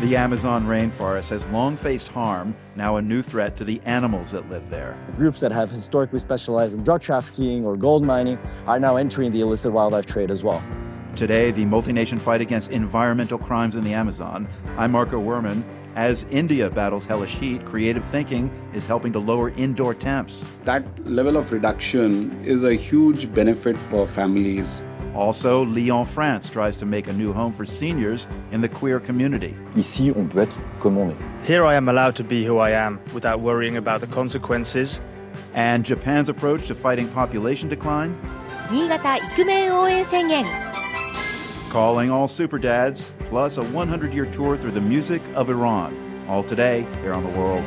The Amazon rainforest has long faced harm, now a new threat to the animals that live there. Groups that have historically specialized in drug trafficking or gold mining are now entering the illicit wildlife trade as well. Today, the multi-nation fight against environmental crimes in the Amazon. I'm Marco Werman. As India battles hellish heat, creative thinking is helping to lower indoor temps. That level of reduction is a huge benefit for families. Also, Lyon, France tries to make a new home for seniors in the queer community. Ici, on peut être comme on est. Here I am allowed to be who I am without worrying about the consequences. And Japan's approach to fighting population decline. 新潟イクメン応援宣言 Calling all super dads, plus a 100-year tour through the music of Iran. All today, here on The World.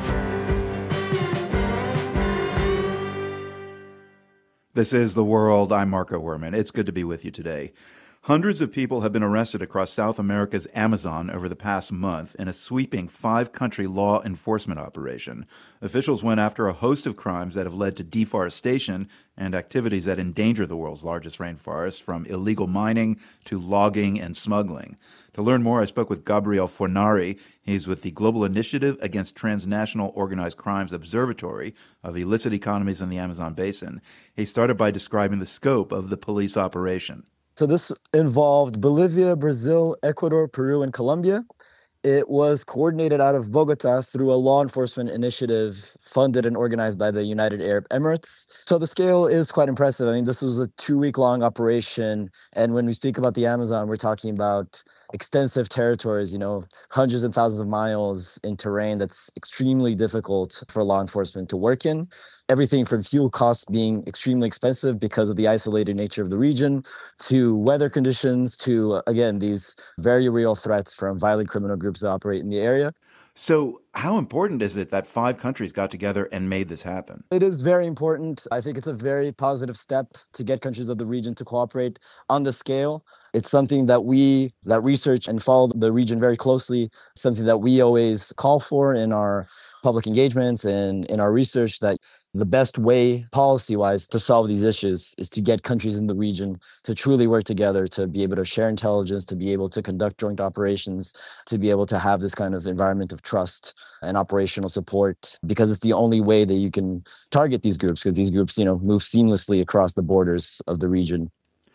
This is The World. I'm Marco Werman. It's good to be with you today. Hundreds of people have been arrested across South America's Amazon over the past month in a sweeping 5-country law enforcement operation. Officials went after a host of crimes that have led to deforestation and activities that endanger the world's largest rainforest, from illegal mining to logging and smuggling. To learn more, I spoke with Gabriel Fornari. He's with the Global Initiative Against Transnational Organized Crimes Observatory of Illicit Economies in the Amazon Basin. He started by describing the scope of the police operation. So this involved Bolivia, Brazil, Ecuador, Peru, and Colombia. It was coordinated out of Bogota through a law enforcement initiative funded and organized by the United Arab Emirates. So the scale is quite impressive. I mean, this was a 2-week-long operation. And when we speak about the Amazon, we're talking about extensive territories, hundreds and thousands of miles in terrain that's extremely difficult for law enforcement to work in. Everything from fuel costs being extremely expensive because of the isolated nature of the region, to weather conditions, to, again, these very real threats from violent criminal groups that operate in the area. So how important is it that 5 countries got together and made this happen? It is very important. I think it's a very positive step to get countries of the region to cooperate on the scale. It's something that research and follow the region very closely, something that we always call for in our public engagements and in our research, that the best way policy-wise to solve these issues is to get countries in the region to truly work together, to be able to share intelligence, to be able to conduct joint operations, to be able to have this kind of environment of trust and operational support, because it's the only way that you can target these groups, because these groups, move seamlessly across the borders of the region.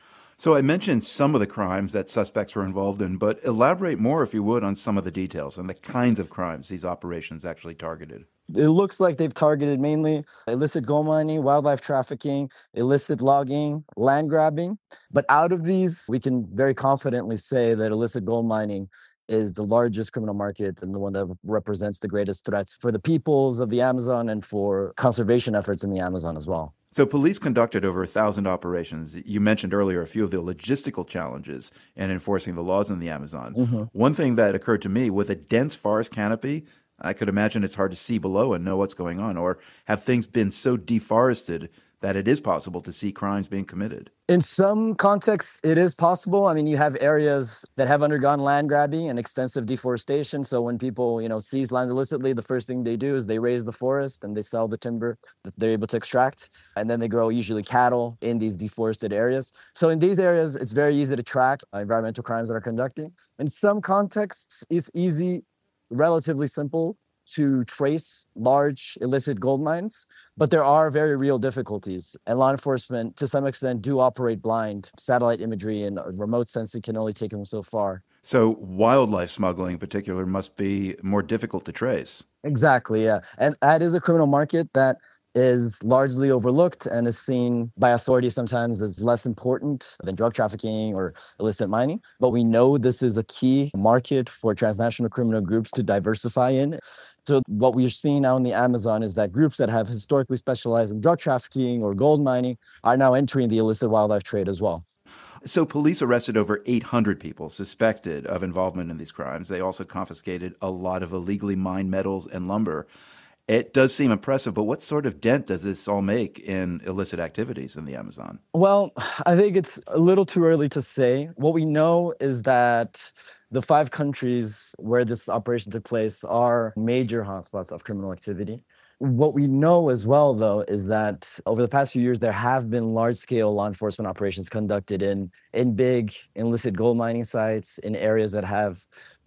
So I mentioned some of the crimes that suspects were involved in, but elaborate more, if you would, on some of the details and the kinds of crimes these operations actually targeted. It looks like they've targeted mainly illicit gold mining, wildlife trafficking, illicit logging, land grabbing. But out of these, we can very confidently say that illicit gold mining is the largest criminal market and the one that represents the greatest threats for the peoples of the Amazon and for conservation efforts in the Amazon as well. So police conducted over 1,000 operations. You mentioned earlier a few of the logistical challenges in enforcing the laws in the Amazon. Mm-hmm. One thing that occurred to me, with a dense forest canopy, I could imagine it's hard to see below and know what's going on. Or have things been so deforested that it is possible to see crimes being committed? In some contexts, it is possible. I mean, you have areas that have undergone land grabbing and extensive deforestation. So when people, seize land illicitly, the first thing they do is they raise the forest and they sell the timber that they're able to extract. And then they grow usually cattle in these deforested areas. So in these areas, it's very easy to track environmental crimes that are conducting. In some contexts, it's easy, relatively simple to trace large illicit gold mines, but there are very real difficulties. And law enforcement, to some extent, do operate blind. Satellite imagery and remote sensing can only take them so far. So wildlife smuggling in particular must be more difficult to trace. Exactly, yeah. And that is a criminal market that is largely overlooked and is seen by authorities sometimes as less important than drug trafficking or illicit mining. But we know this is a key market for transnational criminal groups to diversify in. So what we're seeing now in the Amazon is that groups that have historically specialized in drug trafficking or gold mining are now entering the illicit wildlife trade as well. So police arrested over 800 people suspected of involvement in these crimes. They also confiscated a lot of illegally mined metals and lumber. It does seem impressive, but what sort of dent does this all make in illicit activities in the Amazon? Well, I think it's a little too early to say. What we know is that the 5 countries where this operation took place are major hotspots of criminal activity. What we know as well, though, is that over the past few years, there have been large-scale law enforcement operations conducted in big illicit gold mining sites, in areas that have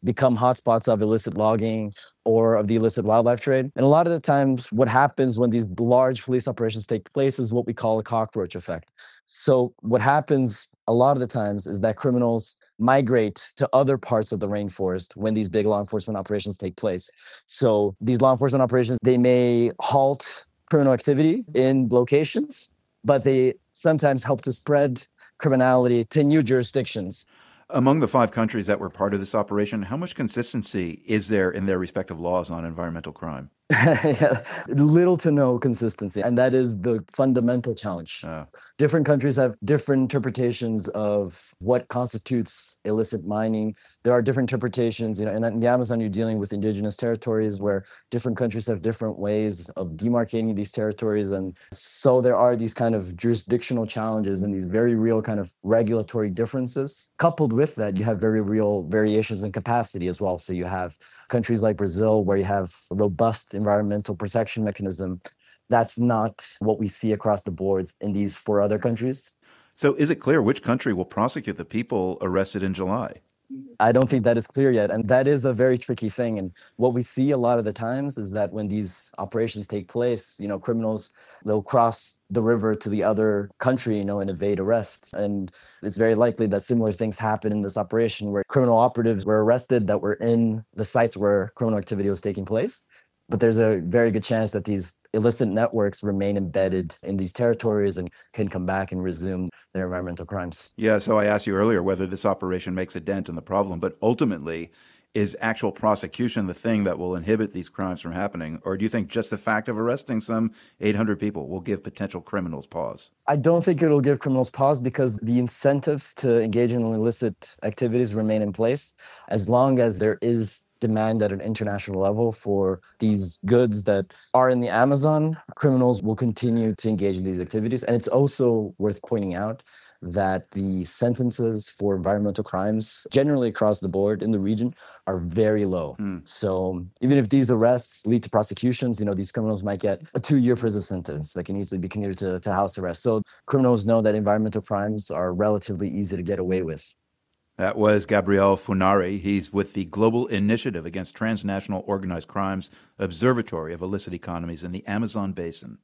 become hotspots of illicit logging or of the illicit wildlife trade. And a lot of the times what happens when these large police operations take place is what we call a cockroach effect. So what happens a lot of the times is that criminals migrate to other parts of the rainforest when these big law enforcement operations take place. So these law enforcement operations, they may halt criminal activity in locations, but they sometimes help to spread criminality to new jurisdictions. Among the 5 countries that were part of this operation, how much consistency is there in their respective laws on environmental crime? Yeah, little to no consistency. And that is the fundamental challenge. Different countries have different interpretations of what constitutes illicit mining. There are different interpretations. In the Amazon, you're dealing with indigenous territories where different countries have different ways of demarcating these territories. And so there are these kind of jurisdictional challenges and these very real kind of regulatory differences. Coupled with that, you have very real variations in capacity as well. So you have countries like Brazil where you have a robust environmental protection mechanism. That's not what we see across the boards in these 4 other countries. So is it clear which country will prosecute the people arrested in July? I don't think that is clear yet. And that is a very tricky thing. And what we see a lot of the times is that when these operations take place, criminals, they'll cross the river to the other country, and evade arrest. And it's very likely that similar things happen in this operation where criminal operatives were arrested that were in the sites where criminal activity was taking place. But there's a very good chance that these illicit networks remain embedded in these territories and can come back and resume their environmental crimes. Yeah, so I asked you earlier whether this operation makes a dent in the problem, but ultimately, is actual prosecution the thing that will inhibit these crimes from happening? Or do you think just the fact of arresting some 800 people will give potential criminals pause? I don't think it'll give criminals pause because the incentives to engage in illicit activities remain in place as long as there is demand at an international level for these goods that are in the Amazon. Criminals will continue to engage in these activities. And it's also worth pointing out that the sentences for environmental crimes generally across the board in the region are very low. So even if these arrests lead to prosecutions, these criminals might get a 2-year prison sentence that can easily be commuted to house arrest. So criminals know that environmental crimes are relatively easy to get away with. That was Gabriel Funari. He's with the Global Initiative Against Transnational Organized Crimes Observatory of Illicit Economies in the Amazon Basin.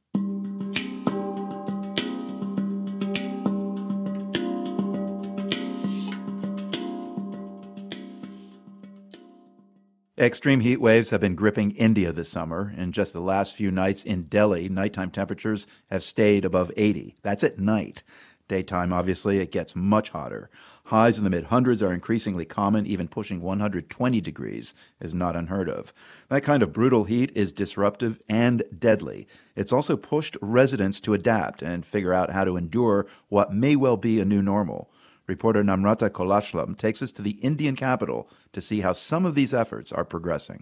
Extreme heat waves have been gripping India this summer. In just the last few nights in Delhi, nighttime temperatures have stayed above 80. That's at night. Daytime, obviously, it gets much hotter. Highs in the mid-hundreds are increasingly common. Even pushing 120 degrees is not unheard of. That kind of brutal heat is disruptive and deadly. It's also pushed residents to adapt and figure out how to endure what may well be a new normal. Reporter Namrata Kolashlam takes us to the Indian capital to see how some of these efforts are progressing.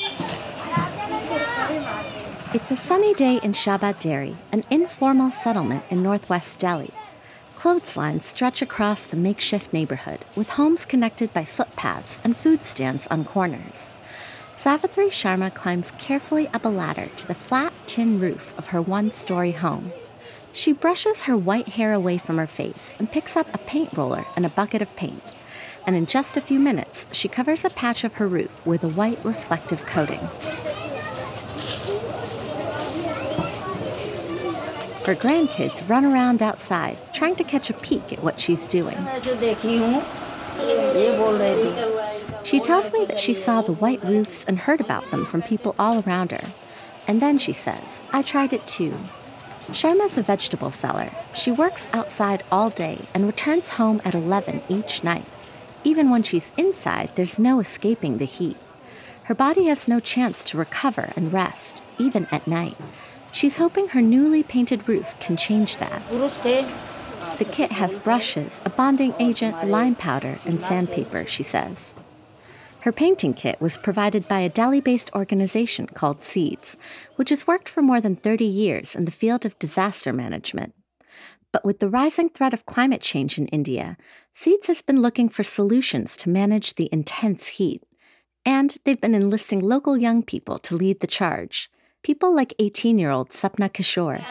It's a sunny day in Shabad Dairy, an informal settlement in northwest Delhi. Clotheslines stretch across the makeshift neighborhood, with homes connected by footpaths and food stands on corners. Savitri Sharma climbs carefully up a ladder to the flat tin roof of her one-story home. She brushes her white hair away from her face and picks up a paint roller and a bucket of paint. And in just a few minutes, she covers a patch of her roof with a white reflective coating. Her grandkids run around outside, trying to catch a peek at what she's doing. She tells me that she saw the white roofs and heard about them from people all around her. And then she says, I tried it too. Sharma's a vegetable seller. She works outside all day and returns home at 11 each night. Even when she's inside, there's no escaping the heat. Her body has no chance to recover and rest, even at night. She's hoping her newly painted roof can change that. The kit has brushes, a bonding agent, lime powder, and sandpaper, she says. Her painting kit was provided by a Delhi-based organization called Seeds, which has worked for more than 30 years in the field of disaster management. But with the rising threat of climate change in India, Seeds has been looking for solutions to manage the intense heat. And they've been enlisting local young people to lead the charge. People like 18-year-old Sapna Kishore.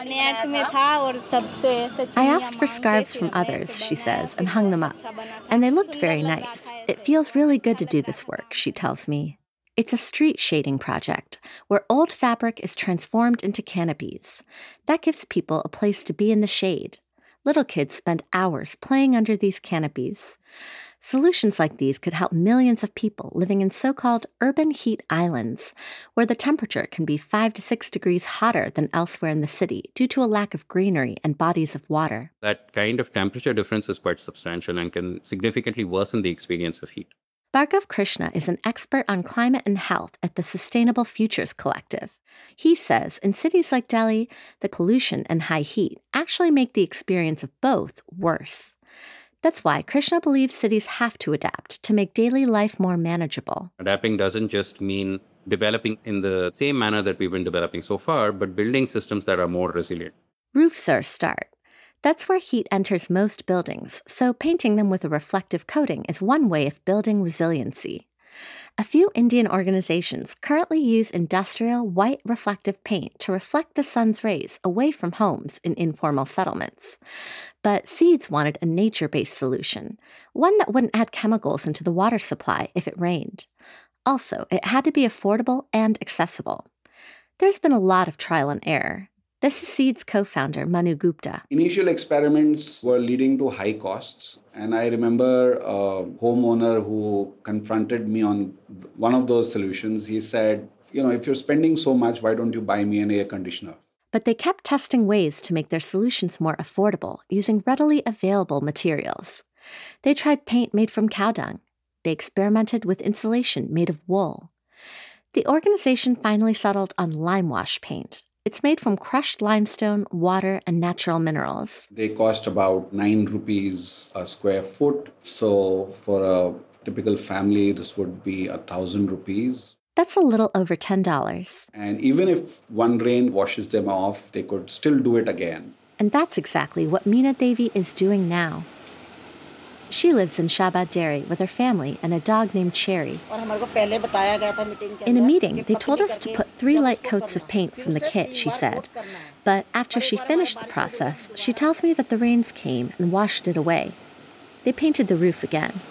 I asked for scarves from others, she says, and hung them up. And they looked very nice. It feels really good to do this work, she tells me. It's a street shading project where old fabric is transformed into canopies. That gives people a place to be in the shade. Little kids spend hours playing under these canopies. Solutions like these could help millions of people living in so-called urban heat islands, where the temperature can be 5 to 6 degrees hotter than elsewhere in the city due to a lack of greenery and bodies of water. That kind of temperature difference is quite substantial and can significantly worsen the experience of heat. Bhargav Krishna is an expert on climate and health at the Sustainable Futures Collective. He says in cities like Delhi, the pollution and high heat actually make the experience of both worse. That's why Krishna believes cities have to adapt to make daily life more manageable. Adapting doesn't just mean developing in the same manner that we've been developing so far, but building systems that are more resilient. Roofs are a start. That's where heat enters most buildings, so painting them with a reflective coating is one way of building resiliency. A few Indian organizations currently use industrial white reflective paint to reflect the sun's rays away from homes in informal settlements. But Seeds wanted a nature-based solution, one that wouldn't add chemicals into the water supply if it rained. Also, it had to be affordable and accessible. There's been a lot of trial and error. This is Seeds co-founder Manu Gupta. Initial experiments were leading to high costs. And I remember a homeowner who confronted me on one of those solutions. He said, if you're spending so much, why don't you buy me an air conditioner? But they kept testing ways to make their solutions more affordable using readily available materials. They tried paint made from cow dung. They experimented with insulation made of wool. The organization finally settled on lime wash paint. It's made from crushed limestone, water, and natural minerals. They cost about 9 rupees a square foot. So for a typical family, this would be 1,000 rupees. That's a little over $10. And even if one rain washes them off, they could still do it again. And that's exactly what Meena Devi is doing now. She lives in Shabad Dairy with her family and a dog named Cherry. In a meeting, they told us to put 3 light coats of paint from the kit, she said. But after she finished the process, she tells me that the rains came and washed it away. They painted the roof again.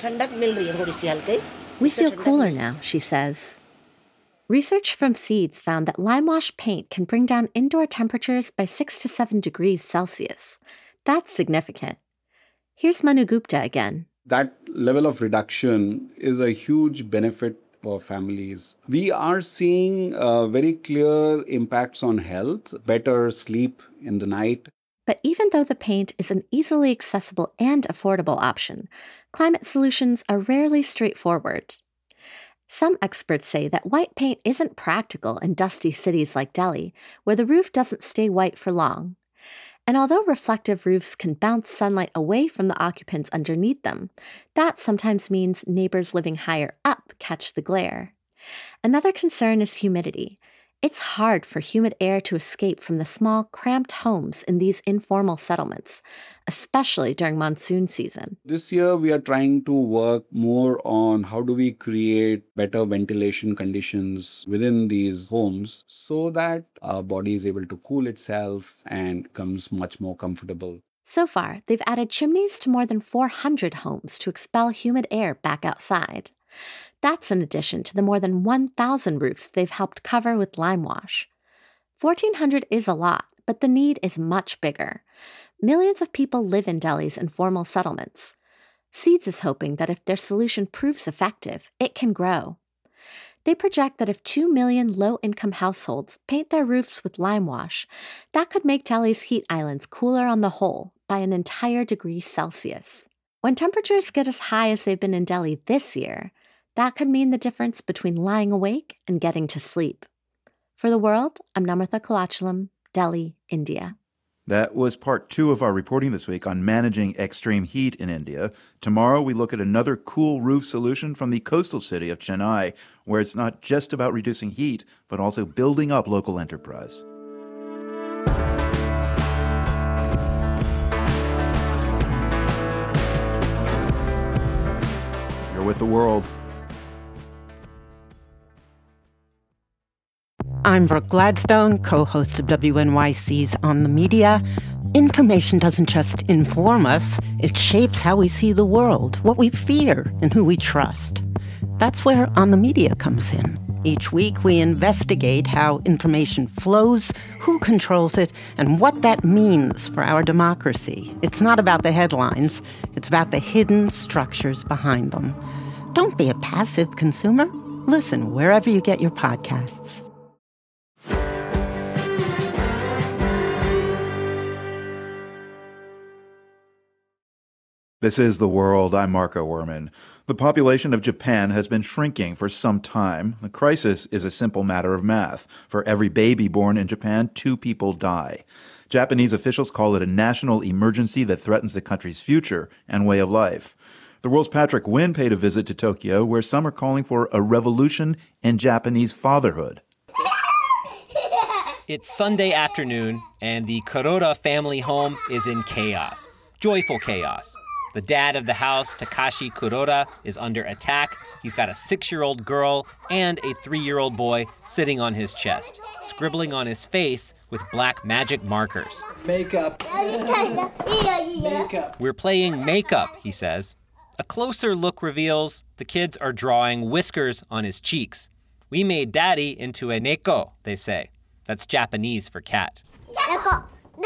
We feel cooler now, she says. Research from Seeds found that lime wash paint can bring down indoor temperatures by 6 to 7 degrees Celsius. That's significant. Here's Manu Gupta again. That level of reduction is a huge benefit for families. We are seeing very clear impacts on health, better sleep in the night. But even though the paint is an easily accessible and affordable option, climate solutions are rarely straightforward. Some experts say that white paint isn't practical in dusty cities like Delhi, where the roof doesn't stay white for long. And although reflective roofs can bounce sunlight away from the occupants underneath them, that sometimes means neighbors living higher up catch the glare. Another concern is humidity. It's hard for humid air to escape from the small, cramped homes in these informal settlements, especially during monsoon season. This year, we are trying to work more on how do we create better ventilation conditions within these homes so that our body is able to cool itself and becomes much more comfortable. So far, they've added chimneys to more than 400 homes to expel humid air back outside. That's in addition to the more than 1,000 roofs they've helped cover with lime wash. 1,400 is a lot, but the need is much bigger. Millions of people live in Delhi's informal settlements. Seeds is hoping that if their solution proves effective, it can grow. They project that if 2 million low-income households paint their roofs with lime wash, that could make Delhi's heat islands cooler on the whole by an entire degree Celsius. When temperatures get as high as they've been in Delhi this year, that could mean the difference between lying awake and getting to sleep. For The World, I'm Namratha Kalachalam, Delhi, India. That was part 2 of our reporting this week on managing extreme heat in India. Tomorrow, we look at another cool roof solution from the coastal city of Chennai, where it's not just about reducing heat, but also building up local enterprise. You're with The World. I'm Brooke Gladstone, co-host of WNYC's On the Media. Information doesn't just inform us, it shapes how we see the world, what we fear, and who we trust. That's where On the Media comes in. Each week, we investigate how information flows, who controls it, and what that means for our democracy. It's not about the headlines. It's about the hidden structures behind them. Don't be a passive consumer. Listen wherever you get your podcasts. This is The World. I'm Marco Werman. The population of Japan has been shrinking for some time. The crisis is a simple matter of math. For every baby born in Japan, 2 people die. Japanese officials call it a national emergency that threatens the country's future and way of life. The World's Patrick Wynn paid a visit to Tokyo, where some are calling for a revolution in Japanese fatherhood. It's Sunday afternoon, and the Kuroda family home is in chaos. Joyful chaos. The dad of the house, Takashi Kuroda, is under attack. He's got a 6-year-old girl and a 3-year-old boy sitting on his chest, scribbling on his face with black magic markers. Makeup. We're playing makeup, he says. A closer look reveals the kids are drawing whiskers on his cheeks. We made daddy into a neko, they say. That's Japanese for cat. Neko.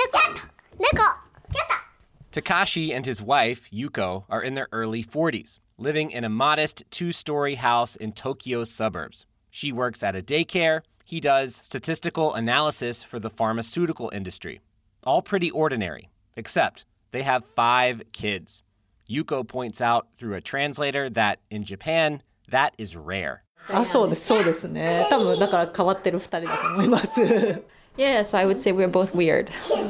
Takashi and his wife, Yuko, are in their early 40s, living in a modest 2-story house in Tokyo's suburbs. She works at a daycare. He does statistical analysis for the pharmaceutical industry. All pretty ordinary, except they have 5 kids. Yuko points out through a translator that in Japan, that is rare. そうですね。多分だから変わってる2人だと思います。 Yes, I would say we're both weird.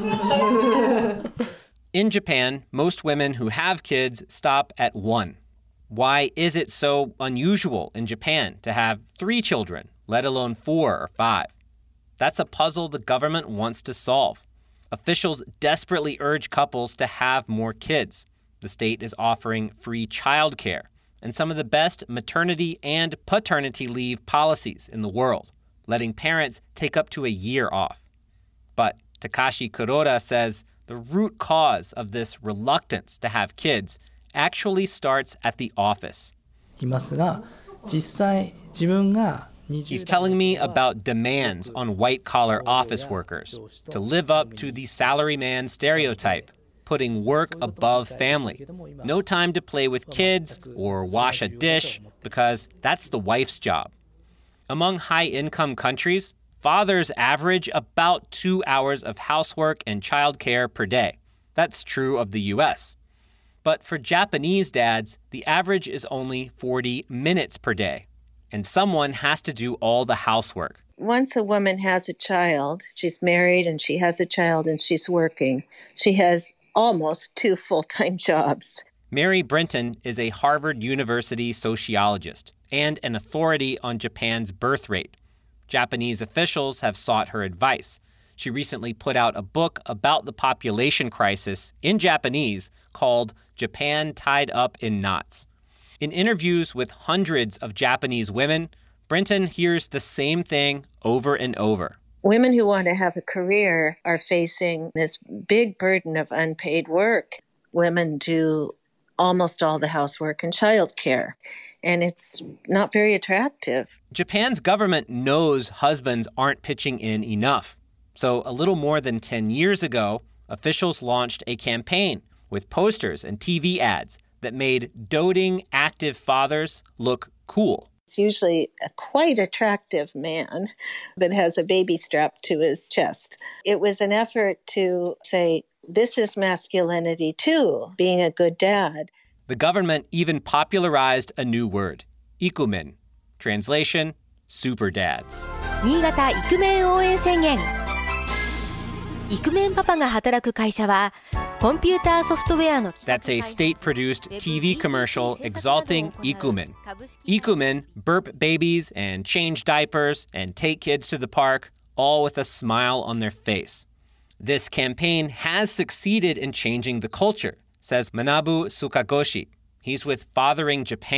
In Japan, most women who have kids stop at 1. Why is it so unusual in Japan to have 3 children, let alone 4 or 5? That's a puzzle the government wants to solve. Officials desperately urge couples to have more kids. The state is offering free childcare and some of the best maternity and paternity leave policies in the world, letting parents take up to a year off. But Takashi Kuroda says the root cause of this reluctance to have kids actually starts at the office. He's telling me about demands on white-collar office workers to live up to the salaryman stereotype, putting work above family. No time to play with kids or wash a dish because that's the wife's job. Among high-income countries, fathers average about 2 hours of housework and childcare per day. That's true of the U.S. But for Japanese dads, the average is only 40 minutes per day. And someone has to do all the housework. Once a woman has a child, she's married and she has a child and she's working, she has almost 2 full-time jobs. Mary Brinton is a Harvard University sociologist and an authority on Japan's birth rate. Japanese officials have sought her advice. She recently put out a book about the population crisis in Japanese called Japan Tied Up in Knots. In interviews with hundreds of Japanese women, Brinton hears the same thing over and over. Women who want to have a career are facing this big burden of unpaid work. Women do almost all the housework and childcare, and it's not very attractive. Japan's government knows husbands aren't pitching in enough. So a little more than 10 years ago, officials launched a campaign with posters and TV ads that made doting active fathers look cool. It's usually a quite attractive man that has a baby strapped to his chest. It was an effort to say, this is masculinity too, being a good dad. The government even popularized a new word, ikumen. Translation, super dads. 新潟イクメン応援宣言。イクメンパパが働く会社はコンピューターソフトウェアの That's a state-produced TV commercial exalting ikumen. Ikumen burp babies and change diapers and take kids to the park, all with a smile on their face. This campaign has succeeded in changing the culture, says Manabu Sukagoshi. He's with Fathering Japan,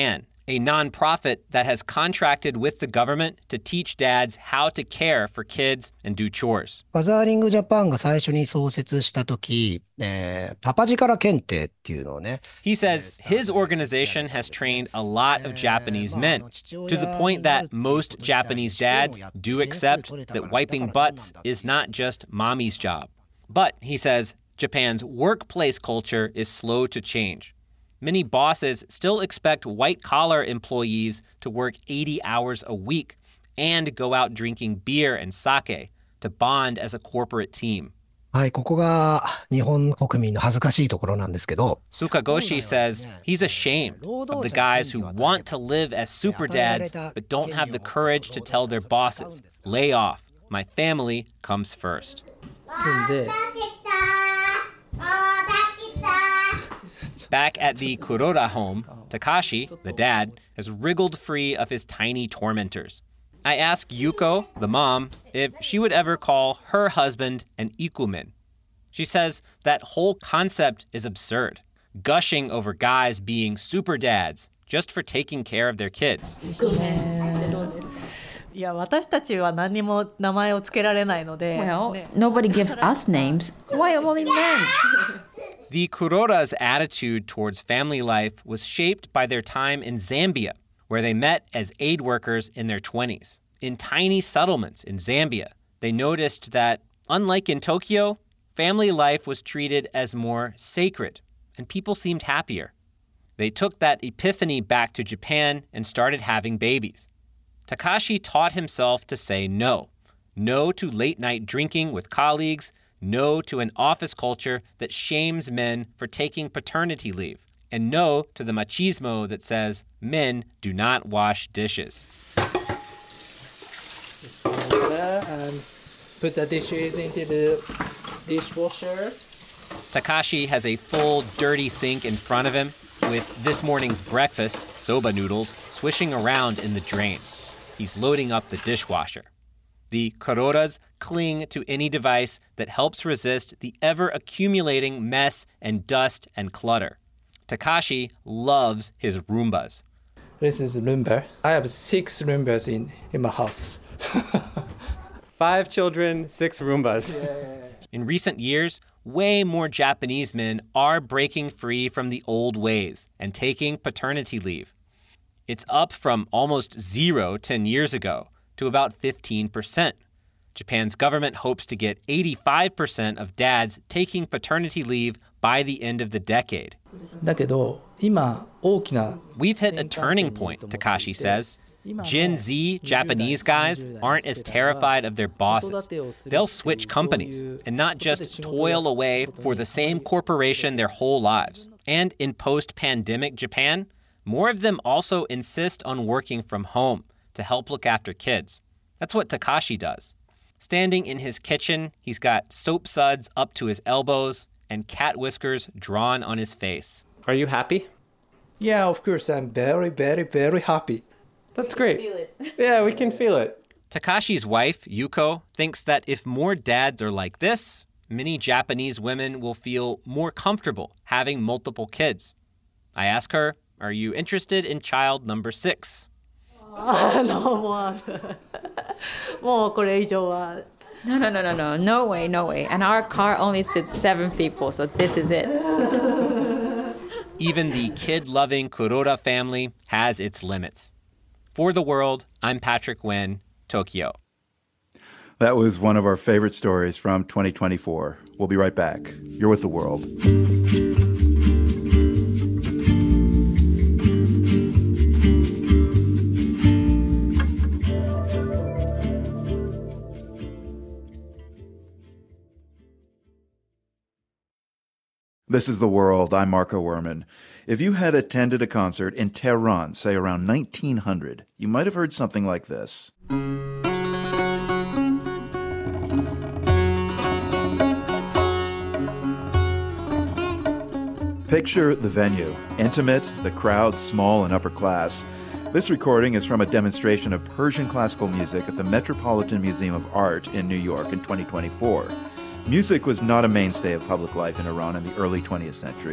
a nonprofit that has contracted with the government to teach dads how to care for kids and do chores. ファザーリングジャパンが最初に創設した時、パパ力検定っていうのをね。 He says his organization has trained a lot of Japanese men to the point that most Japanese dads do accept that wiping butts is not just mommy's job. But, he says, Japan's workplace culture is slow to change. Many bosses still expect white-collar employees to work 80 hours a week and go out drinking beer and sake to bond as a corporate team. はい、ここが日本国民の恥ずかしいところなんですけど。 Sukagoshi says he's ashamed of the guys who want to live as super dads but don't have the courage to tell their bosses, lay off, my family comes first. Back at the Kuroda home, Takashi, the dad, has wriggled free of his tiny tormentors. I ask Yuko, the mom, if she would ever call her husband an ikumen. She says that whole concept is absurd, gushing over guys being super dads just for taking care of their kids. いや、私たちは何も名前をつけられないので。 Well, nobody gives us names. Why only men? The Kuroda's attitude towards family life was shaped by their time in Zambia, where they met as aid workers in their 20s. In tiny settlements in Zambia, they noticed that, unlike in Tokyo, family life was treated as more sacred, and people seemed happier. They took that epiphany back to Japan and started having babies. Takashi taught himself to say no. No to late-night drinking with colleagues, no to an office culture that shames men for taking paternity leave, and no to the machismo that says men do not wash dishes. Just put it there and put the dishes into the dishwasher. Takashi has a full, dirty sink in front of him with this morning's breakfast, soba noodles, swishing around in the drain. He's loading up the dishwasher. The Kurodas cling to any device that helps resist the ever-accumulating mess and dust and clutter. Takashi loves his Roombas. This is Roomba. I have 6 Roombas in my house. 5 children, 6 Roombas. In recent years, way more Japanese men are breaking free from the old ways and taking paternity leave. It's up from almost 0 10 years ago to about 15%. Japan's government hopes to get 85% of dads taking paternity leave by the end of the decade. We've hit a turning point, Takashi says. Gen Z Japanese guys aren't as terrified of their bosses. They'll switch companies and not just toil away for the same corporation their whole lives. And in post-pandemic Japan, more of them also insist on working from home to help look after kids. That's what Takashi does. Standing in his kitchen, he's got soap suds up to his elbows and cat whiskers drawn on his face. Are you happy? Yeah, of course. I'm very, very, very happy. That's great. Yeah, we can feel it. Takashi's wife, Yuko, thinks that if more dads are like this, many Japanese women will feel more comfortable having multiple kids. I ask her, are you interested in child number 6? No, no way. And our car only sits 7 people, so this is it. Even the kid-loving Kuroda family has its limits. For The World, I'm Patrick Nguyen, Tokyo. That was one of our favorite stories from 2024. We'll be right back. You're with The World. This is The World. I'm Marco Werman. If you had attended a concert in Tehran, say around 1900, you might have heard something like this. Picture the venue. Intimate, the crowd small and upper class. This recording is from a demonstration of Persian classical music at the Metropolitan Museum of Art in New York in 2024. Music was not a mainstay of public life in Iran in the early 20th century.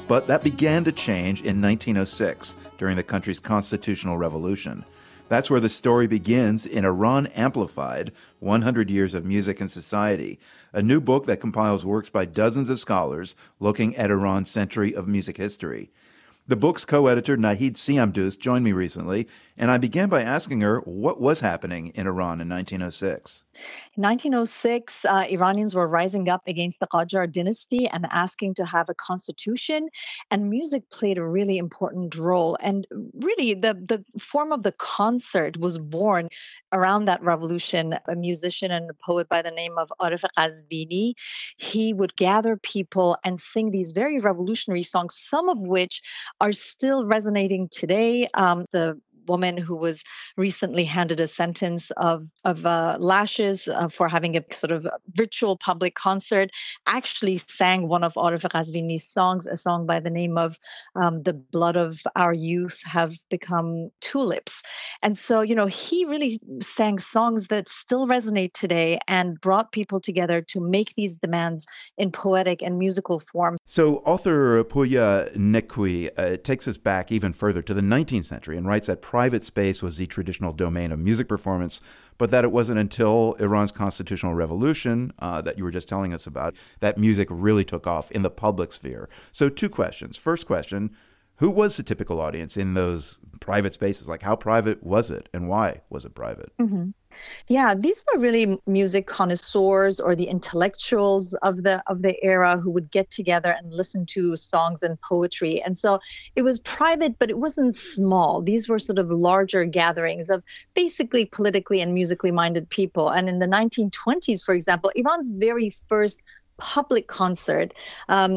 But that began to change in 1906 during the country's constitutional revolution. That's where the story begins in Iran Amplified, 100 Years of Music and Society, a new book that compiles works by dozens of scholars looking at Iran's century of music history. The book's co-editor Nahid Siamdoust joined me recently, and I began by asking her what was happening in Iran in 1906. In 1906, Iranians were rising up against the Qajar dynasty and asking to have a constitution, and music played a really important role. And really, the form of the concert was born around that revolution. A musician and a poet by the name of Arif Qazvini, he would gather people and sing these very revolutionary songs, some of which are still resonating today. The woman who was recently handed a sentence of lashes for having a sort of ritual public concert actually sang one of Arif Qazvini's songs, a song by the name of The Blood of Our Youth Have Become Tulips. And so, he really sang songs that still resonate today and brought people together to make these demands in poetic and musical form. So author Pouya Nekwi takes us back even further to the 19th century and writes that private space was the traditional domain of music performance, but that it wasn't until Iran's constitutional revolution that you were just telling us about that music really took off in the public sphere. So two questions. First question, who was the typical audience in those private spaces? Like, how private was it and why was it private? Mm-hmm. Yeah, these were really music connoisseurs or the intellectuals of the era who would get together and listen to songs and poetry. And so it was private, but it wasn't small. These were sort of larger gatherings of basically politically and musically minded people. And in the 1920s, for example, Iran's very first public concert in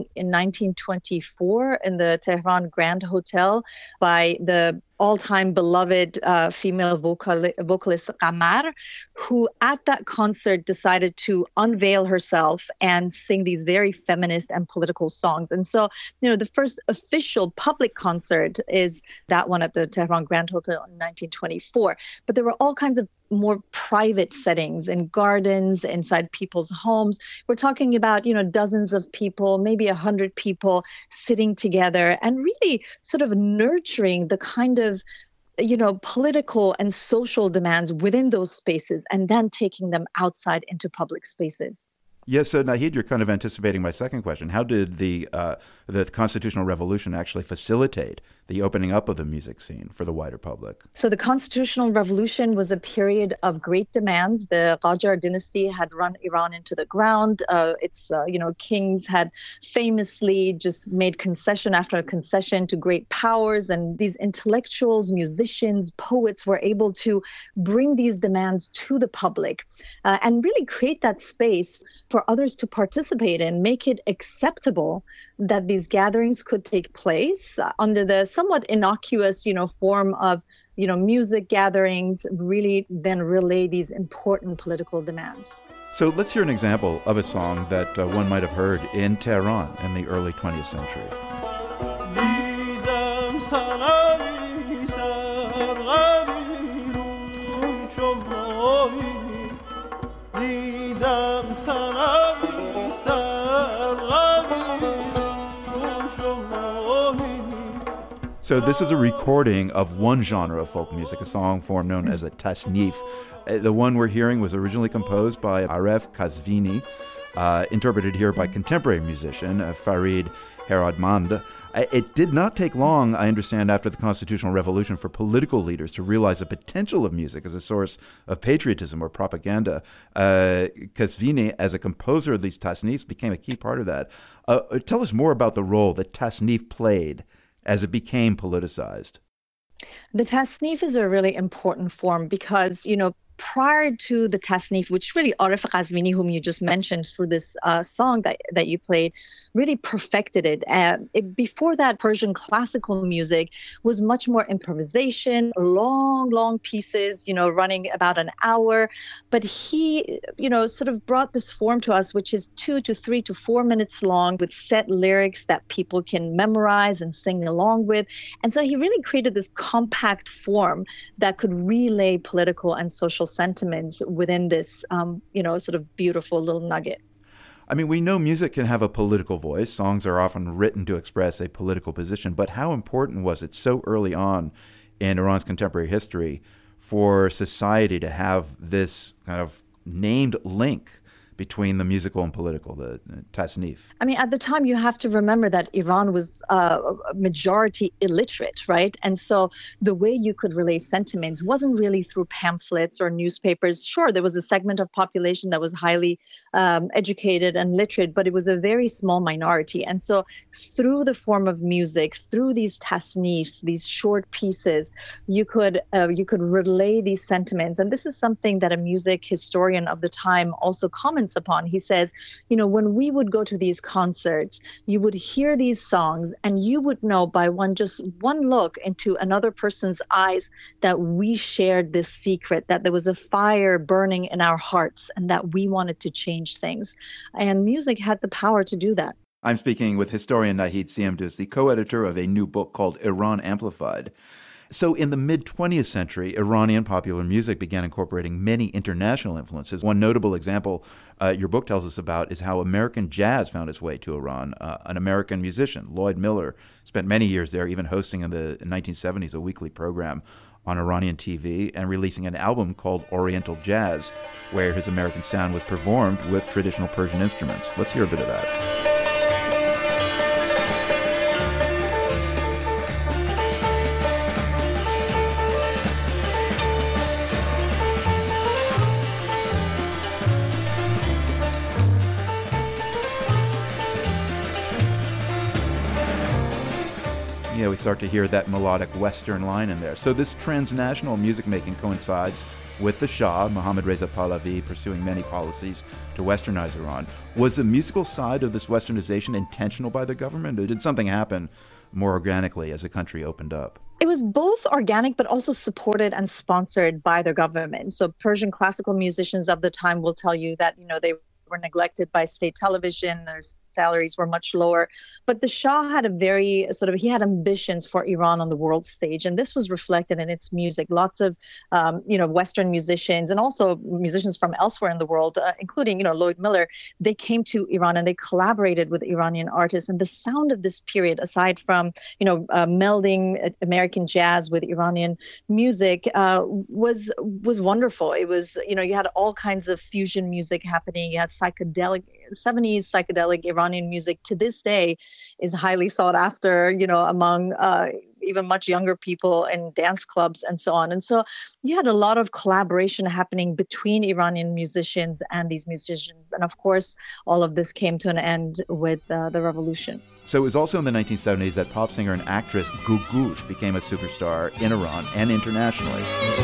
1924 in the Tehran Grand Hotel by the all-time beloved female vocalist Qamar, who at that concert decided to unveil herself and sing these very feminist and political songs. And so, the first official public concert is that one at the Tehran Grand Hotel in 1924. But there were all kinds of more private settings in gardens, inside people's homes. We're talking about, dozens of people, maybe 100 people sitting together and really sort of nurturing the kind of political and social demands within those spaces and then taking them outside into public spaces. Yes, so Nahid, you're kind of anticipating my second question. How did the Constitutional Revolution actually facilitate the opening up of the music scene for the wider public? So the Constitutional Revolution was a period of great demands. The Qajar dynasty had run Iran into the ground. Its kings had famously just made concession after concession to great powers, and these intellectuals, musicians, poets were able to bring these demands to the public and really create that space for others to participate in, make it acceptable that these gatherings could take place under the somewhat innocuous, form of, music gatherings, really then relay these important political demands. So let's hear an example of a song that one might have heard in Tehran in the early 20th century. So this is a recording of one genre of folk music, a song form known as a tasnif. The one we're hearing was originally composed by Arif Qazvini, interpreted here by contemporary musician Farid Herodmand. It did not take long, I understand, after the Constitutional Revolution for political leaders to realize the potential of music as a source of patriotism or propaganda. Qazvini, as a composer of these tasnifs, became a key part of that. Tell us more about the role that tasnif played as it became politicized. The tasnif is a really important form because, prior to the tasnif, which really Arif Qazvini, whom you just mentioned through this song that you played, really perfected it. Before that, Persian classical music was much more improvisation, long pieces, running about an hour. But he, sort of brought this form to us, which is 2 to 3 to 4 minutes long with set lyrics that people can memorize and sing along with. And so he really created this compact form that could relay political and social sentiments within this, sort of beautiful little nugget. I mean, we know music can have a political voice. Songs are often written to express a political position, but how important was it so early on in Iran's contemporary history for society to have this kind of named link between the musical and political, the tasnif? I mean, at the time, you have to remember that Iran was majority illiterate, right? And so the way you could relay sentiments wasn't really through pamphlets or newspapers. Sure, there was a segment of population that was highly educated and literate, but it was a very small minority. And so through the form of music, through these tasnifs, these short pieces, you could relay these sentiments. And this is something that a music historian of the time also comments upon. He says, when we would go to these concerts, you would hear these songs and you would know by just one look into another person's eyes that we shared this secret, that there was a fire burning in our hearts and that we wanted to change things. And music had the power to do that. I'm speaking with historian Nahid Siemdouz, the co-editor of a new book called Iran Amplified. So in the mid-20th century, Iranian popular music began incorporating many international influences. One notable example your book tells us about is how American jazz found its way to Iran. An American musician, Lloyd Miller, spent many years there, even hosting in the 1970s a weekly program on Iranian TV and releasing an album called Oriental Jazz, where his American sound was performed with traditional Persian instruments. Let's hear a bit of that. Yeah, we start to hear that melodic Western line in there. So this transnational music making coincides with the Shah, Mohammad Reza Pahlavi, pursuing many policies to westernize Iran. Was the musical side of this westernization intentional by the government, or did something happen more organically as the country opened up? It was both organic, but also supported and sponsored by the government. So Persian classical musicians of the time will tell you that, they were neglected by state television. Their salaries were much lower. But the Shah had he had ambitions for Iran on the world stage. And this was reflected in its music. Lots of, Western musicians and also musicians from elsewhere in the world, including, Lloyd Miller, they came to Iran and they collaborated with Iranian artists. And the sound of this period, aside from, melding American jazz with Iranian music, was wonderful. It was, you had all kinds of fusion music happening. You had 70s psychedelic Iranian music to this day is highly sought after, among even much younger people in dance clubs and so on. And so you had a lot of collaboration happening between Iranian musicians and these musicians. And of course, all of this came to an end with the revolution. So it was also in the 1970s that pop singer and actress Gugush became a superstar in Iran and internationally.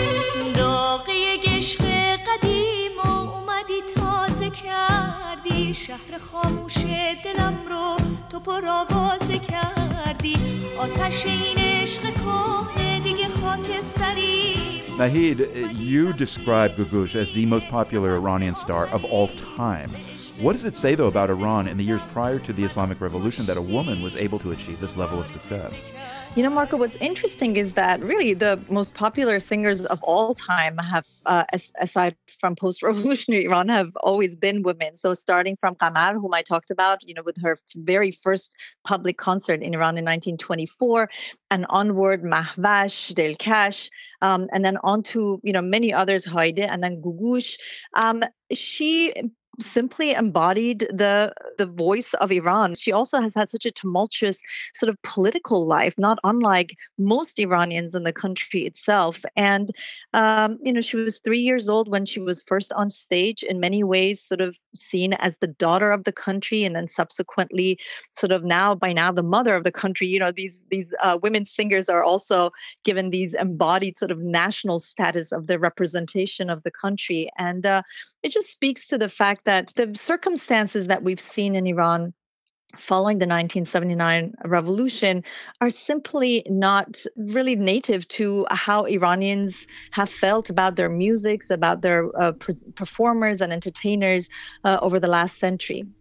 شهر خاموش دلم رو تو پرآوازه کردی آتش این عشق کهنه دیگه خاکستری. Nahid, you describe Gugush as the most popular Iranian star of all time. What does it say, though, about Iran in the years prior to the Islamic Revolution that a woman was able to achieve this level of success? Marco, what's interesting is that really the most popular singers of all time have, aside from post-revolutionary Iran, have always been women. So starting from Qamar, whom I talked about, with her very first public concert in Iran in 1924, and onward, Mahvash, Delkash, and then on to, many others, Haide, and then Gugush. She simply embodied the voice of Iran. She also has had such a tumultuous sort of political life, not unlike most Iranians in the country itself. And, she was 3 years old when she was first on stage, in many ways sort of seen as the daughter of the country, and then subsequently sort of by now the mother of the country. These women singers are also given these embodied sort of national status of the representation of the country. And it just speaks to the fact that the circumstances that we've seen in Iran following the 1979 revolution are simply not really native to how Iranians have felt about their musics, about their performers and entertainers over the last century.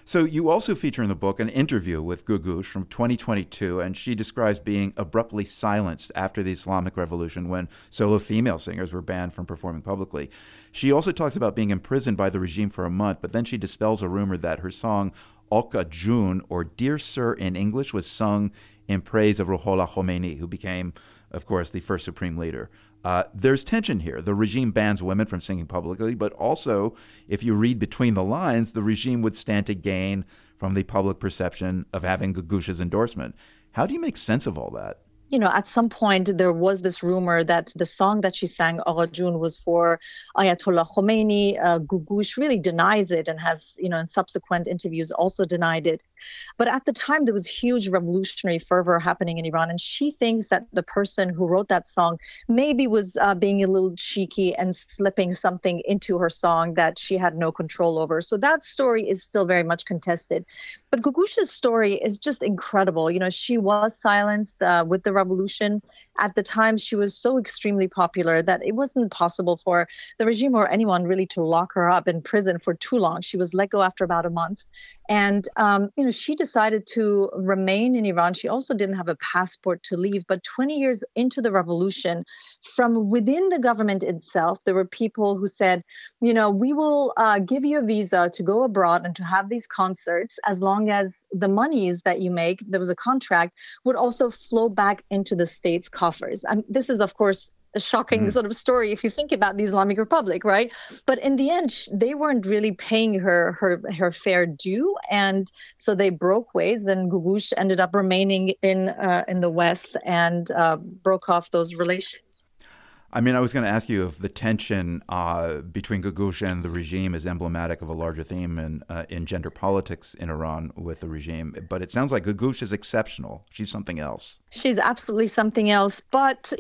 So you also feature in the book an interview with Googoosh from 2022, and she describes being abruptly silenced after the Islamic Revolution when solo female singers were banned from performing publicly. She also talks about being imprisoned by the regime for a month, but then she dispels a rumor that her song Oka Jun, or Dear Sir in English, was sung in praise of Ruhollah Khomeini, who became, of course, the first supreme leader. There's tension here. The regime bans women from singing publicly, but also, if you read between the lines, the regime would stand to gain from the public perception of having Googoosh's endorsement. How do you make sense of all that? You know, at some point there was this rumor that the song that she sang, Agha Jun, was for Ayatollah Khomeini. Googoosh really denies it and has, in subsequent interviews also denied it. But at the time, there was huge revolutionary fervor happening in Iran. And she thinks that the person who wrote that song maybe was being a little cheeky and slipping something into her song that she had no control over. So that story is still very much contested. But Googoosh's story is just incredible. She was silenced with the revolution. At the time, she was so extremely popular that it wasn't possible for the regime or anyone really to lock her up in prison for too long. She was let go after about a month. And, she decided to remain in Iran. She also didn't have a passport to leave. But 20 years into the revolution, from within the government itself, there were people who said, we will give you a visa to go abroad and to have these concerts as long as the monies that you make, there was a contract, would also flow back into the state's coffers. And this is, of course, a shocking sort of story if you think about the Islamic Republic, right? But in the end, they weren't really paying her fair due, and so they broke ways, and Googoosh ended up remaining in the West and broke off those relations. I mean, I was going to ask you if the tension between Googoosh and the regime is emblematic of a larger theme in gender politics in Iran with the regime. But it sounds like Googoosh is exceptional. She's something else. She's absolutely something else. But,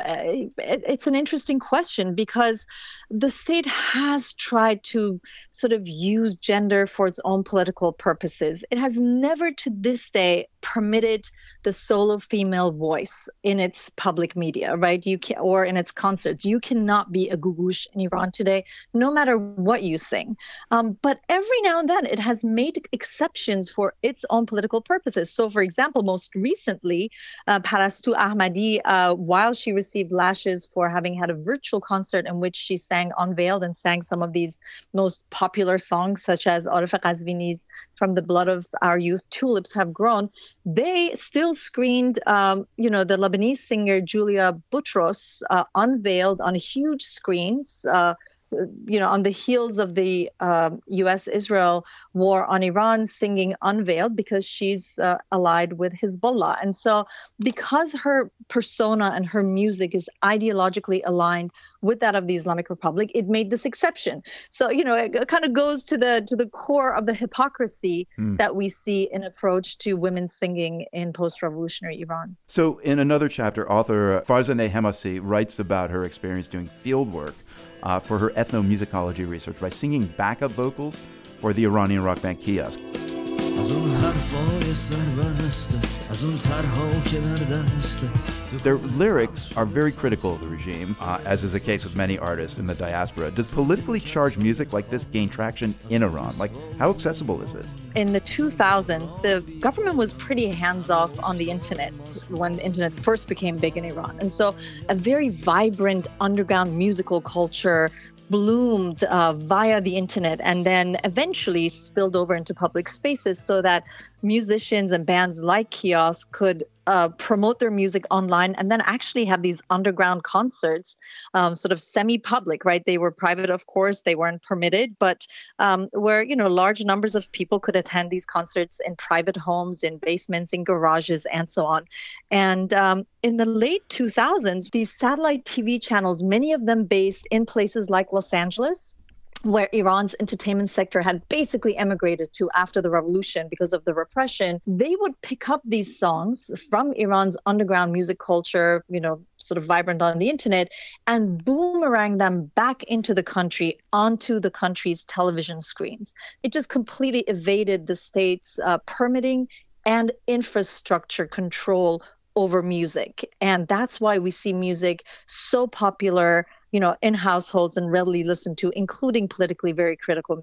it's an interesting question because the state has tried to sort of use gender for its own political purposes. It has never to this day permitted the solo female voice in its public media, right? Or in its concerts. You cannot be a Googoosh in Iran today, no matter what you sing. But every now and then it has made exceptions for its own political purposes. So, for example, most recently, Parastu Ahmadi, while she received lashes for having had a virtual concert in which she sang Unveiled and sang some of these most popular songs, such as Arif Qazvini's From the Blood of Our Youth, Tulips Have Grown, they still screened, the Lebanese singer Julia Boutros Unveiled on huge screens, on the heels of the U.S.-Israel war on Iran, singing Unveiled because she's allied with Hezbollah. And so because her persona and her music is ideologically aligned with that of the Islamic Republic, it made this exception. So, it kind of goes to the core of the hypocrisy that we see in approach to women singing in post-revolutionary Iran. So in another chapter, author Farzaneh Hemasi writes about her experience doing field work for her ethnomusicology research by singing backup vocals for the Iranian rock band Kiosk. Their lyrics are very critical of the regime, as is the case with many artists in the diaspora. Does politically charged music like this gain traction in Iran? How accessible is it? In the 2000s, the government was pretty hands-off on the internet when the internet first became big in Iran. And so a very vibrant underground musical culture bloomed via the internet and then eventually spilled over into public spaces so that musicians and bands like Kiosk could promote their music online and then actually have these underground concerts, sort of semi-public, right? They were private, of course, they weren't permitted, but where, large numbers of people could attend these concerts in private homes, in basements, in garages, and so on. And in the late 2000s, these satellite TV channels, many of them based in places like Los Angeles, where Iran's entertainment sector had basically emigrated to after the revolution because of the repression, they would pick up these songs from Iran's underground music culture, sort of vibrant on the internet, and boomerang them back into the country, onto the country's television screens. It just completely evaded the state's permitting and infrastructure control over music. And that's why we see music so popular, in households and readily listened to, including politically very critical music.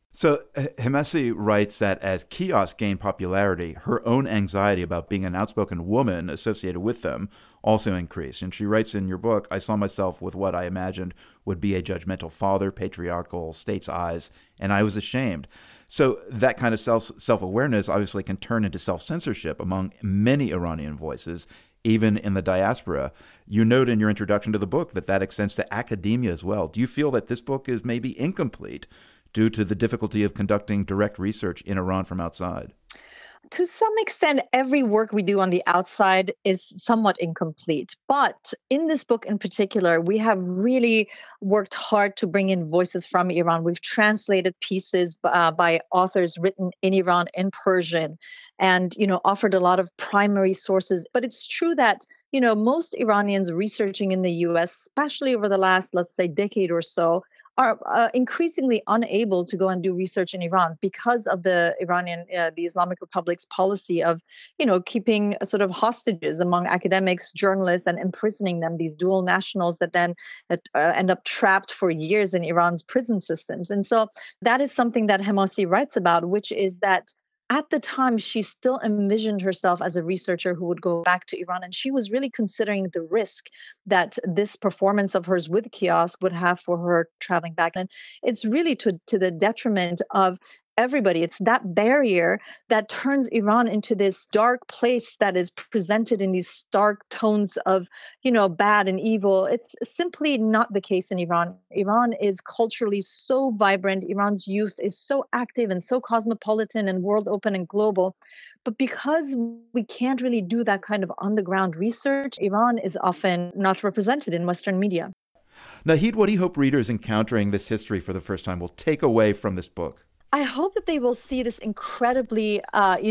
So Hemesi writes that as kiosks gained popularity, her own anxiety about being an outspoken woman associated with them also increased. And she writes in your book, I saw myself with what I imagined would be a judgmental father, patriarchal, state's eyes, and I was ashamed. So that kind of self-awareness obviously can turn into self-censorship among many Iranian voices, even in the diaspora. You note in your introduction to the book that extends to academia as well. Do you feel that this book is maybe incomplete due to the difficulty of conducting direct research in Iran from outside? To some extent, every work we do on the outside is somewhat incomplete. But in this book in particular, we have really worked hard to bring in voices from Iran. We've translated pieces by authors written in Iran in Persian and, offered a lot of primary sources. But it's true that, most Iranians researching in the U.S., especially over the last, let's say, decade or so, are increasingly unable to go and do research in Iran because of the Islamic Republic's policy of, keeping sort of hostages among academics, journalists, and imprisoning them, these dual nationals that then end up trapped for years in Iran's prison systems. And so that is something that Hemesi writes about, which is that at the time, she still envisioned herself as a researcher who would go back to Iran. And she was really considering the risk that this performance of hers with Kiosk would have for her traveling back. And it's really to the detriment of everybody. It's that barrier that turns Iran into this dark place that is presented in these stark tones of, bad and evil. It's simply not the case in Iran. Iran is culturally so vibrant. Iran's youth is so active and so cosmopolitan and world open and global. But because we can't really do that kind of on-the-ground research, Iran is often not represented in Western media. Nahid, what do you hope readers encountering this history for the first time will take away from this book? I hope that they will see this incredibly,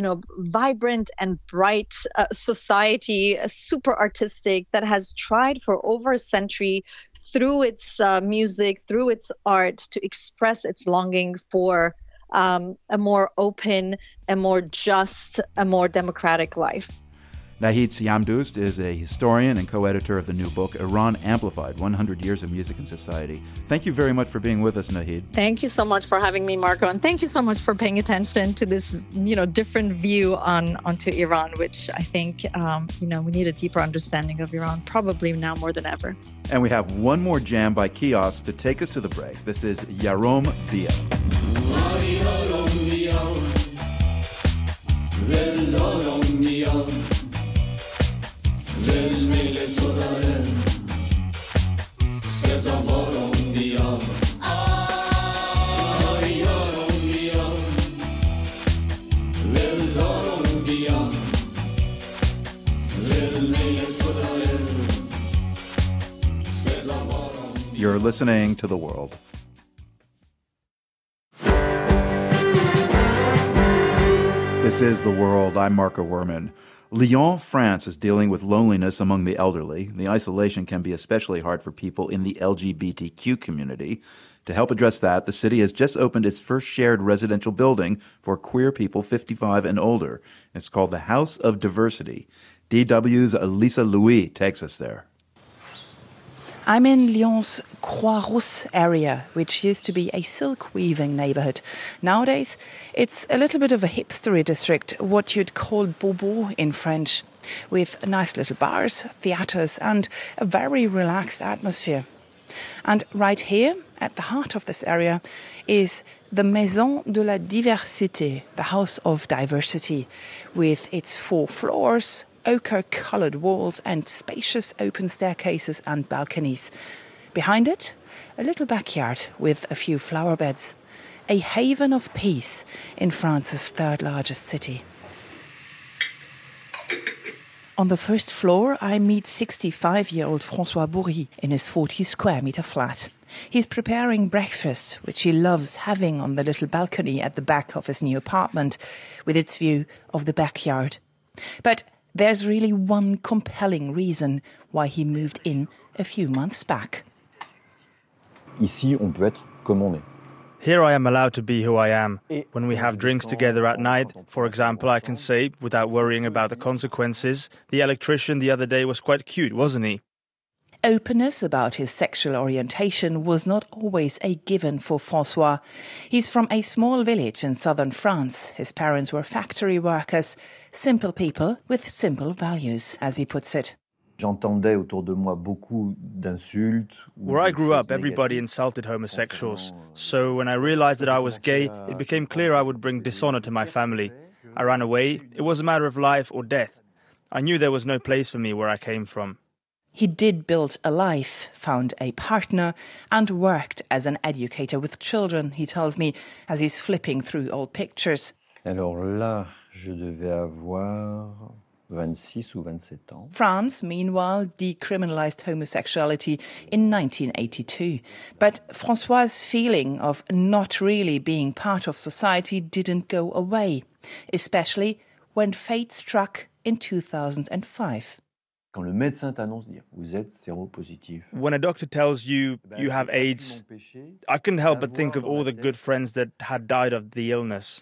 vibrant and bright society, super artistic, that has tried for over a century through its music, through its art, to express its longing for a more open, a more just, a more democratic life. Nahid Siamdoust is a historian and co-editor of the new book, Iran Amplified, 100 Years of Music and Society. Thank you very much for being with us, Nahid. Thank you so much for having me, Marco. And thank you so much for paying attention to this, different view onto Iran, which I think, we need a deeper understanding of Iran, probably now more than ever. And we have one more jam by Kiosk to take us to the break. This is Yarom Bia. You're listening to The World. This is The World. I'm Marco Werman. Lyon, France is dealing with loneliness among the elderly. The isolation can be especially hard for people in the LGBTQ community. To help address that, the city has just opened its first shared residential building for queer people 55 and older. It's called the House of Diversity. DW's Lisa Louis takes us there. I'm in Lyon's Croix-Rousse area, which used to be a silk weaving neighborhood. Nowadays, it's a little bit of a hipstery district, what you'd call bobo in French, with nice little bars, theaters, and a very relaxed atmosphere. And right here, at the heart of this area, is the Maison de la Diversité, the House of Diversity, with its 4 floors, ochre-coloured walls and spacious open staircases and balconies. Behind it, a little backyard with a few flower beds. A haven of peace in France's 3rd largest city. On the first floor, I meet 65-year-old François Bourri in his 40-square-meter flat. He's preparing breakfast, which he loves having on the little balcony at the back of his new apartment, with its view of the backyard. But there's really one compelling reason why he moved in a few months back. Ici, on peut être comme on est. Here I am allowed to be who I am. When we have drinks together at night, for example, I can say, without worrying about the consequences, the electrician the other day was quite cute, wasn't he? Openness about his sexual orientation was not always a given for François. He's from a small village in southern France. His parents were factory workers, simple people with simple values, as he puts it. J'entendais autour de moi beaucoup d'insultes. Where I grew up, everybody insulted homosexuals. So when I realized that I was gay, it became clear I would bring dishonor to my family. I ran away. It was a matter of life or death. I knew there was no place for me where I came from. He did build a life, found a partner, and worked as an educator with children, he tells me, as he's flipping through old pictures. Alors là, je devais avoir 26 ou 27 ans. France, meanwhile, decriminalised homosexuality in 1982. But François' feeling of not really being part of society didn't go away, especially when fate struck in 2005. Quand le médecin t'annonce dire vous êtes séropositif. When a doctor tells you you have AIDS, I couldn't help but think of all the good friends that had died of the illness.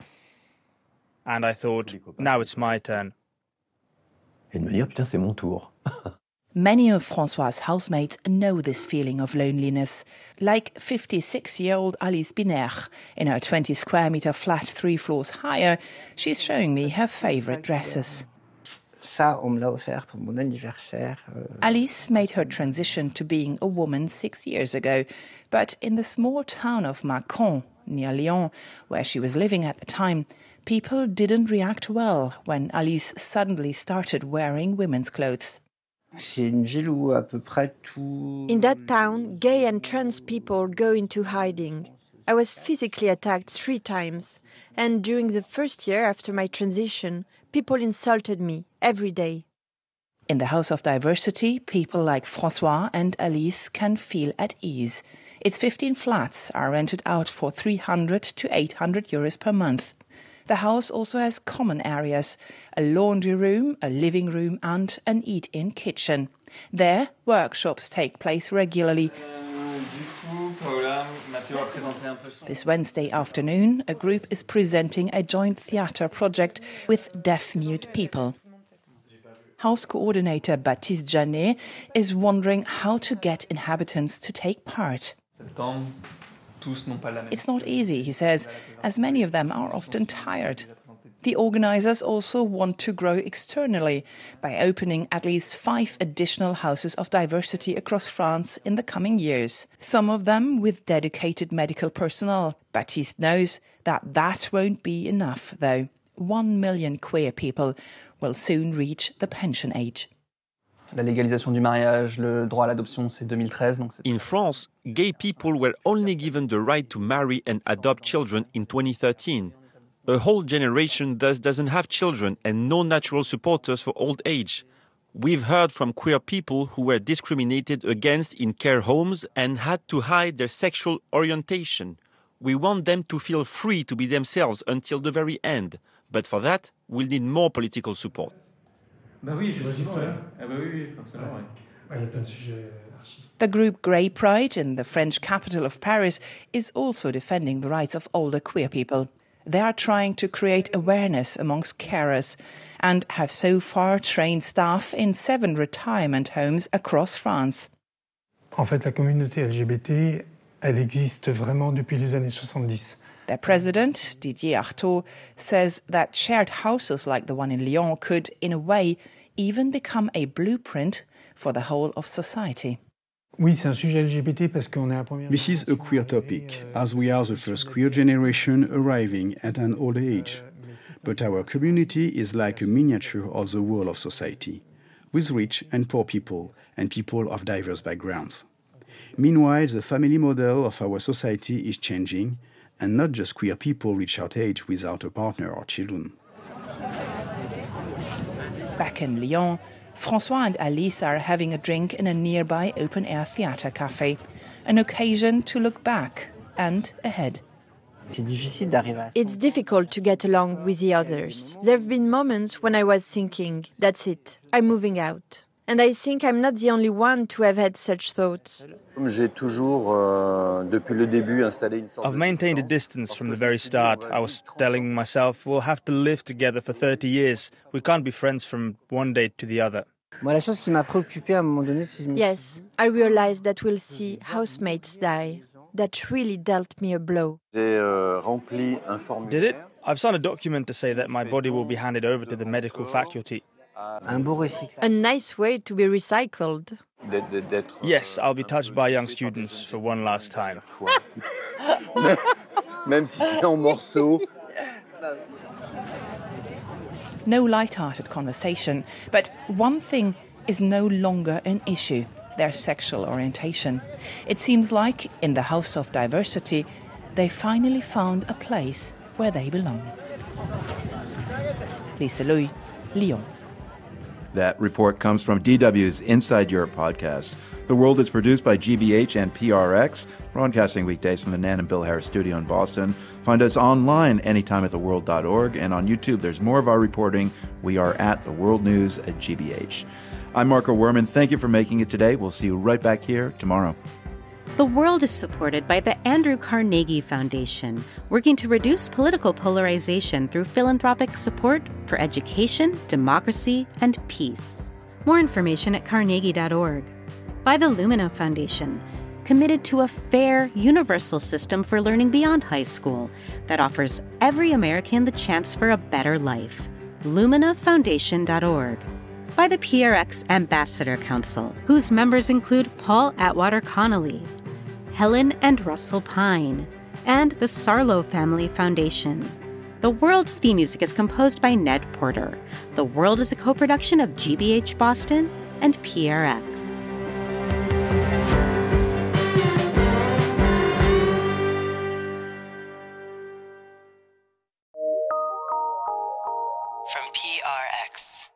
And I thought, now it's my turn. Et de me dire, putain, c'est mon tour. Many of François' housemates know this feeling of loneliness, like 56-year-old Alice Binaire. In her 20-square-meter flat 3 floors higher, she's showing me her favourite dresses. Ça, on me l'a offert pour mon anniversaire. Alice made her transition to being a woman 6 years ago, but in the small town of Mâcon, near Lyon, where she was living at the time, people didn't react well when Alice suddenly started wearing women's clothes. C'est une ville où à peu près tout... In that town, gay and trans people go into hiding. I was physically attacked 3 times, and during the first year after my transition, people insulted me every day. In the House of Diversity, people like François and Alice can feel at ease. Its 15 flats are rented out for 300 to 800 euros per month. The house also has common areas, a laundry room, a living room and an eat-in kitchen. There, workshops take place regularly. This Wednesday afternoon, a group is presenting a joint theatre project with deaf-mute people. House coordinator Baptiste Janet is wondering how to get inhabitants to take part. It's not easy, he says, as many of them are often tired. The organisers also want to grow externally by opening at least 5 additional houses of diversity across France in the coming years, some of them with dedicated medical personnel. Baptiste knows that won't be enough, though. 1 million queer people will soon reach the pension age. La légalisation du mariage, le droit à l'adoption, c'est 2013. In France, gay people were only given the right to marry and adopt children in 2013. A whole generation thus doesn't have children and no natural supporters for old age. We've heard from queer people who were discriminated against in care homes and had to hide their sexual orientation. We want them to feel free to be themselves until the very end. But for that, we'll need more political support. The group Grey Pride in the French capital of Paris is also defending the rights of older queer people. They are trying to create awareness amongst carers and have so far trained staff in 7 retirement homes across France. En fait, la communauté LGBT, elle existe vraiment depuis les années 70. Their president, Didier Artaud, says that shared houses like the one in Lyon could, in a way, even become a blueprint for the whole of society. Oui, c'est un sujet LGBT parce qu'on est la première. This is a queer topic, as we are the first queer generation arriving at an old age. But our community is like a miniature of the whole of society, with rich and poor people and people of diverse backgrounds. Meanwhile, the family model of our society is changing, and not just queer people reach out age without a partner or children. Back in Lyon, François and Alice are having a drink in a nearby open-air theatre cafe, an occasion to look back and ahead. It's difficult to get along with the others. There have been moments when I was thinking, that's it, I'm moving out. And I think I'm not the only one to have had such thoughts. I've maintained a distance from the very start. I was telling myself, we'll have to live together for 30 years. We can't be friends from one day to the other. Yes, I realized that we'll see housemates die. That really dealt me a blow. Did it? I've signed a document to say that my body will be handed over to the medical faculty. A nice way to be recycled. Yes, I'll be touched by young students for one last time. Même si c'est en morceaux. No light-hearted conversation, but one thing is no longer an issue: their sexual orientation. It seems like, in the House of Diversity, they finally found a place where they belong. Lisa Louis, Lyon. That report comes from DW's Inside Europe podcast. The World is produced by GBH and PRX, broadcasting weekdays from the Nan and Bill Harris studio in Boston. Find us online anytime at theworld.org, and on YouTube there's more of our reporting. We are at The World News at GBH. I'm Marco Werman. Thank you for making it today. We'll see you right back here tomorrow. The World is supported by the Andrew Carnegie Foundation, working to reduce political polarization through philanthropic support for education, democracy, and peace. More information at carnegie.org. By the Lumina Foundation, committed to a fair, universal system for learning beyond high school that offers every American the chance for a better life. LuminaFoundation.org. By the PRX Ambassador Council, whose members include Paul Atwater Connolly, Helen and Russell Pine, and the Sarlo Family Foundation. The World's theme music is composed by Ned Porter. The World is a co-production of GBH Boston and PRX. From PRX.